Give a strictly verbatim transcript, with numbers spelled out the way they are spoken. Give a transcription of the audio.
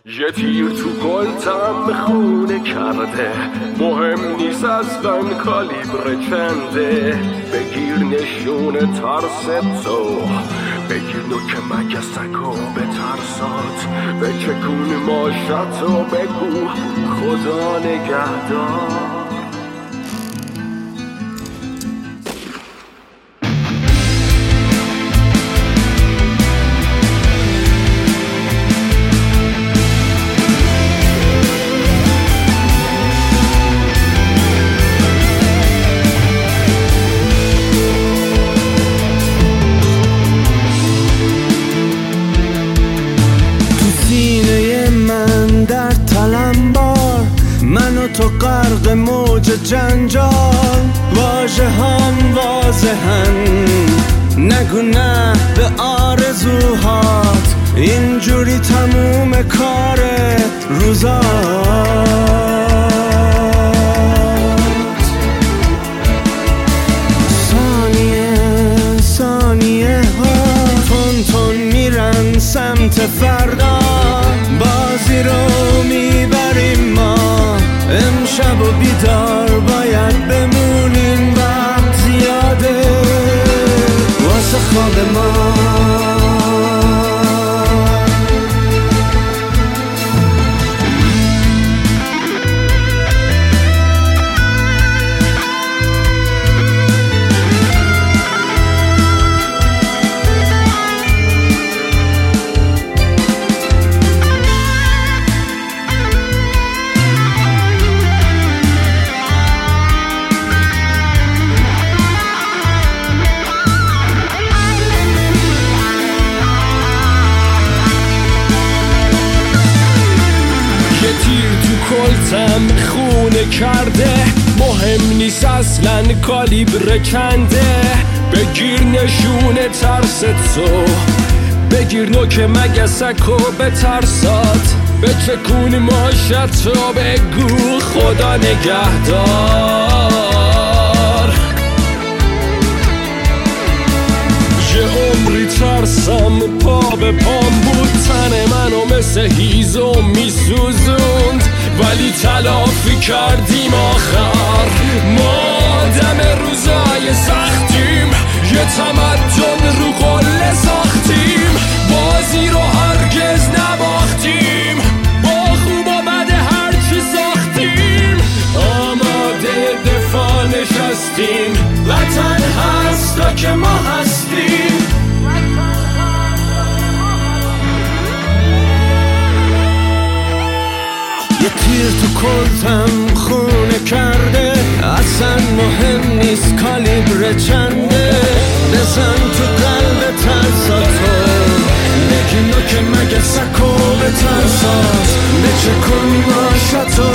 یه تیر تو کلتم خونه کرده، مهم نیست اصلا کالیبر چنده. بگیر نشون ترس تو، بگیر نوک مگسکو به ترسات، بچکون ماشتو بگو خدا نگهدار. تو غرق موج جنجال، واژه هم واضحن، نگو نه به آرزوهات، اینجوری تموم کار روزات. ثانیه ثانیه ها تون تون میرن سمت فردا، بازی رو میبریم ما، امشب و بیدار باید بمونیم، وقت زیاده واسه خواب ما. کلتم خونه کرده، مهم نیست اصلا کالیبر چنده. بگیر نشون ترس تو، بگیر نوک مگسکو به ترسات، بچکون ماشتو بگو خدا نگهدار. یه عمری ترسم پا به پام بود، تن منو مثل هیزم میسوزوند، ولی تلافی کردیم آخر. ما دم روزای سختیم، یه تمدن رو قله ساختیم، بازی رو هرگز نباختیم، با خوب و بد هرچی ساختیم، آماده دفاع نشستیم، وطن هست تا که ما هستیم. یه تیر تو کلتم خونه کرده، اصلا مهم نیست کالیبر چنده، بزن تو قلب ترساتو، بگی نوک مگسکو به ترسات، بچکن ماشتو